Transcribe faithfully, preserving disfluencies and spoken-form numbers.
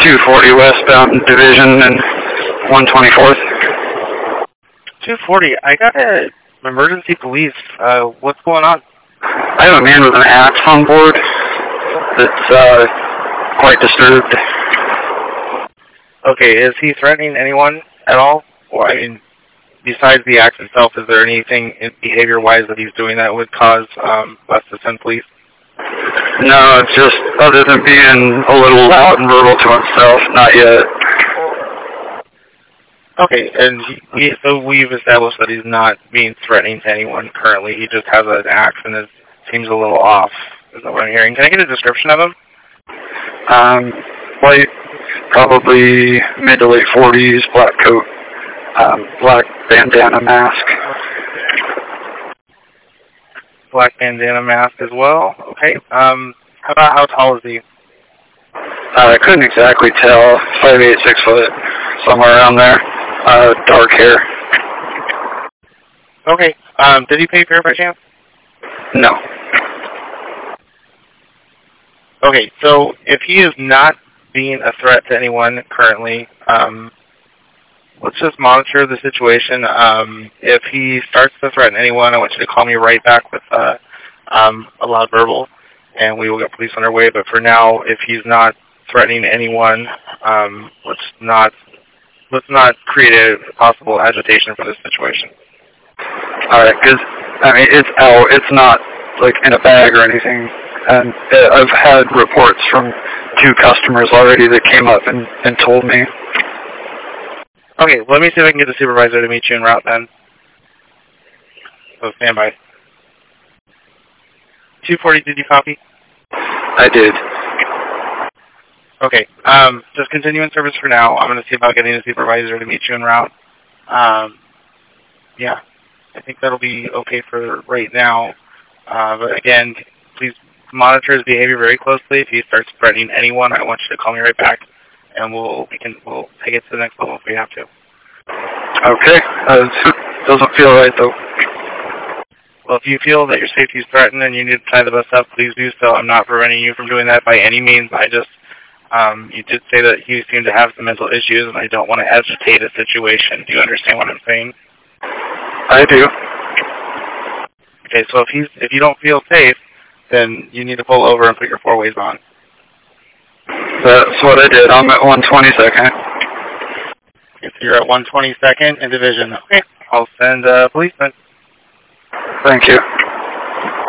two forty westbound Division and one twenty-fourth. two forty, I got a emergency police. Uh, what's going on? I have a man with an axe on board that's uh, quite disturbed. Okay, is he threatening anyone at all? Or, I mean, besides the axe itself, is there anything behavior-wise that he's doing that would cause um, us to send police? No, it's just other than being a little loud and verbal to himself, not yet. Okay, and he, he, so we've established that he's not being threatening to anyone currently. He just has an axe and it seems a little off, is that what I'm hearing. Can I get a description of him? Um, white, probably mid to late forties, black coat, um, black bandana mask. Black bandana mask as well. Okay. Um, how about how tall is he? Uh, I couldn't exactly tell. Five eight, six foot, somewhere around there. Uh, dark hair. Okay. Um, did he pay fare by chance? No. Okay. So if he is not being a threat to anyone currently, um, let's just monitor the situation. Um, if he starts to threaten anyone, I want you to call me right back with uh, um, a loud verbal, and we will get police on our way. But for now, if he's not threatening anyone, um, let's not let's not create a possible agitation for this situation. All right, because I mean it's out. It's not like in a bag or anything. And uh, I've had reports from two customers already that came up and, and told me. Okay, let me see if I can get the supervisor to meet you en route then. So stand by. two forty, did you copy? I did. Okay, um, just continue in service for now. I'm going to see about getting the supervisor to meet you en route. Um, yeah, I think that'll be okay for right now. Uh, but again, please monitor his behavior very closely. If he starts threatening anyone, I want you to call me right back, and we'll we can we'll take it to the next level if we have to. Okay. Uh, doesn't feel right though. Well, if you feel that your safety is threatened and you need to tie the bus up, please do so. I'm not preventing you from doing that by any means. I just um, you did say that you seem to have some mental issues, and I don't want to agitate a situation. Do you understand what I'm saying? I do. Okay. So if he's if you don't feel safe, then you need to pull over and put your four ways on. That's what I did. I'm at one twenty-second. If you're at one twenty-second in Division, okay, I'll send uh, policemen. Thank you.